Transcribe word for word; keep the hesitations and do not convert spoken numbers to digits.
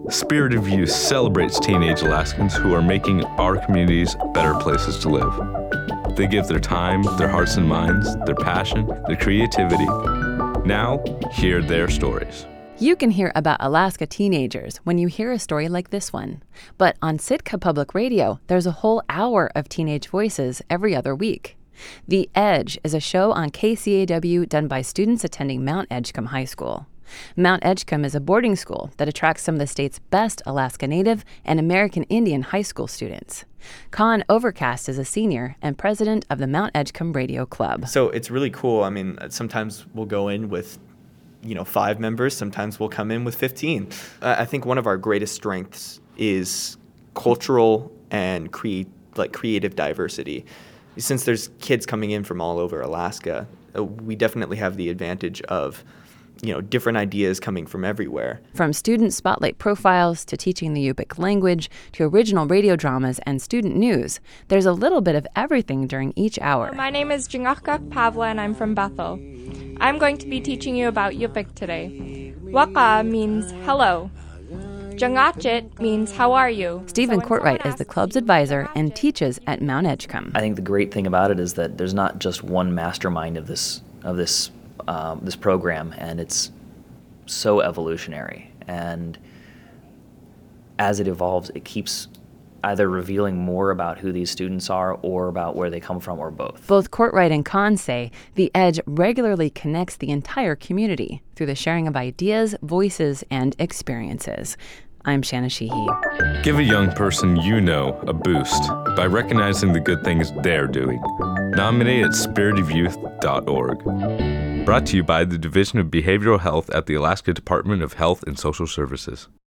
Spirit of Youth celebrates teenage Alaskans who are making our communities better places to live. They give their time, their hearts and minds, their passion, their creativity. Now, hear their stories. You can hear about Alaska teenagers when you hear a story like this one. But on Sitka Public Radio, there's a whole hour of teenage voices every other week. The Edge is a show on K C A W done by students attending Mount Edgecombe High School. Mount Edgecombe is a boarding school that attracts some of the state's best Alaska Native and American Indian high school students. Con Overcast is a senior and president of the Mount Edgecombe Radio Club. So it's really cool. I mean, sometimes we'll go in with you know, five members. Sometimes we'll come in with fifteen. Uh, I think one of our greatest strengths is cultural and create like creative diversity. Since there's kids coming in from all over Alaska, uh, we definitely have the advantage of, you know, different ideas coming from everywhere. From student spotlight profiles to teaching the Yupik language to original radio dramas and student news, there's a little bit of everything during each hour. My name is Jingakak Pavla and I'm from Bethel. I'm going to be teaching you about Yupik today. Waka means hello. Jangachit means how are you? Stephen So Courtwright is the club's advisor and teaches at Mount Edgecombe. I think the great thing about it is that there's not just one mastermind of this of this um, this program, and it's so evolutionary. And as it evolves, it keeps either revealing more about who these students are or about where they come from, or both. Both Courtwright and Kahn say the Edge regularly connects the entire community through the sharing of ideas, voices, and experiences. I'm Shanna Sheehy. Give a young person you know a boost by recognizing the good things they're doing. Nominate at spirit of youth dot org. Brought to you by the Division of Behavioral Health at the Alaska Department of Health and Social Services.